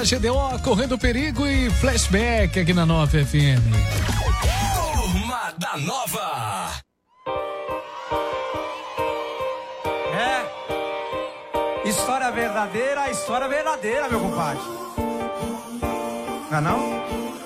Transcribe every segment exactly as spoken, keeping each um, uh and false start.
G D O, Correndo Perigo e Flashback aqui na Nova F M. Turma da Nova. É. História verdadeira, história verdadeira, meu compadre. Não é não?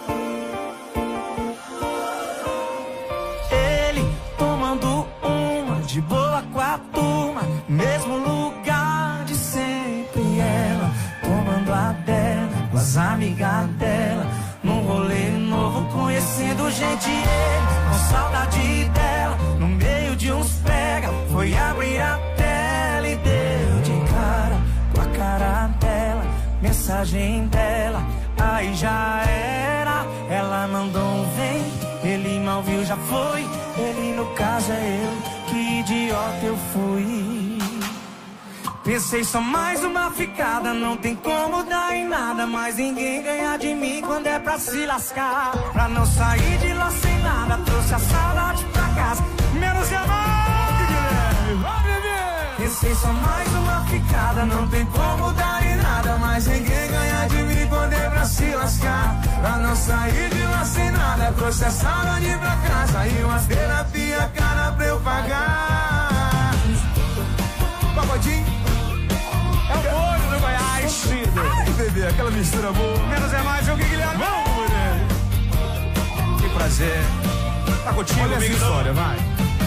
Ele tomando uma de boa com a turma, mesmo lugar de sempre. Ela tomando a dela com as amigas dela, num rolê novo, conhecendo gente. Ele com saudade dela, no meio de uns pega, foi abrir a tela e deu de cara com a cara dela, mensagem dela, aí já era. Ela mandou um vem, ele mal viu, já foi. Ele no caso é eu, que idiota eu fui. Pensei só mais uma ficada, não tem como dar em nada, mas ninguém ganha de mim quando é pra se lascar. Pra não sair de lá sem nada, trouxe a saudade pra casa, menos de amor, Guilherme. Pensei só mais uma ficada, não tem como dar em nada, mas ninguém ganha de mim quando é pra se lascar. Pra não sair de lá sem nada, trouxe a saudade pra casa e umas terapia cara pra eu pagar. Pagodinho é o molho do Goiás. Ai, bebê, aquela mistura boa. Menos é mais, eu que Guilherme. Vamos, mulher. Que prazer. Tá contigo, olha essa história, vai.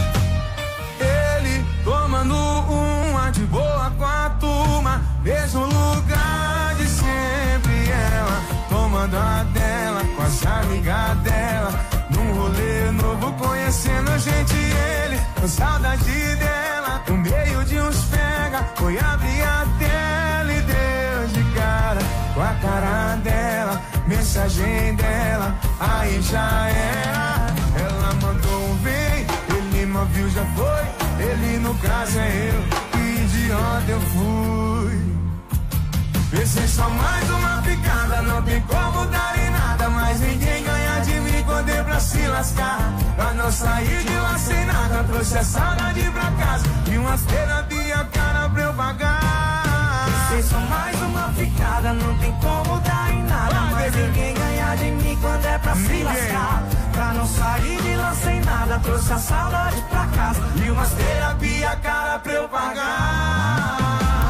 Ele tomando uma de boa com a turma, mesmo lugar de sempre. Ela tomando a dela com as amigas dela, num rolê novo, conhecendo gente. Ele com saudade dela, no meio de uns pega, foi abrir a tela e deu de cara com a cara dela, mensagem dela, aí já era. Ela mandou um vem, ele não viu, já foi. Ele no caso é eu, que idiota eu fui. Pensei só mais uma picada, não tem como dar em nada, mas ninguém ganha de mim quando é pra se lascar. Pra não sair de lá sem nada, trouxe a saudade pra casa e umas terapia cara pra eu pagar. Pensei só mais uma picada, não tem como dar em nada, ah, mas bebê, ninguém ganha de mim quando é pra ninguém se lascar. Pra não sair de lá sem nada, trouxe a saudade pra casa e umas terapia cara pra eu pagar.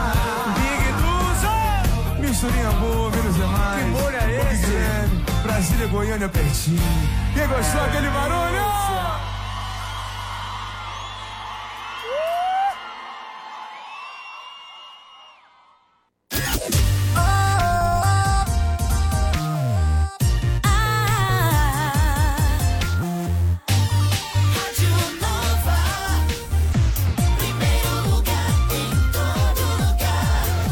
Misturinha boa, menos demais. Que molho é esse? Brasília, Goiânia, pertinho. Quem gostou, é aquele barulho?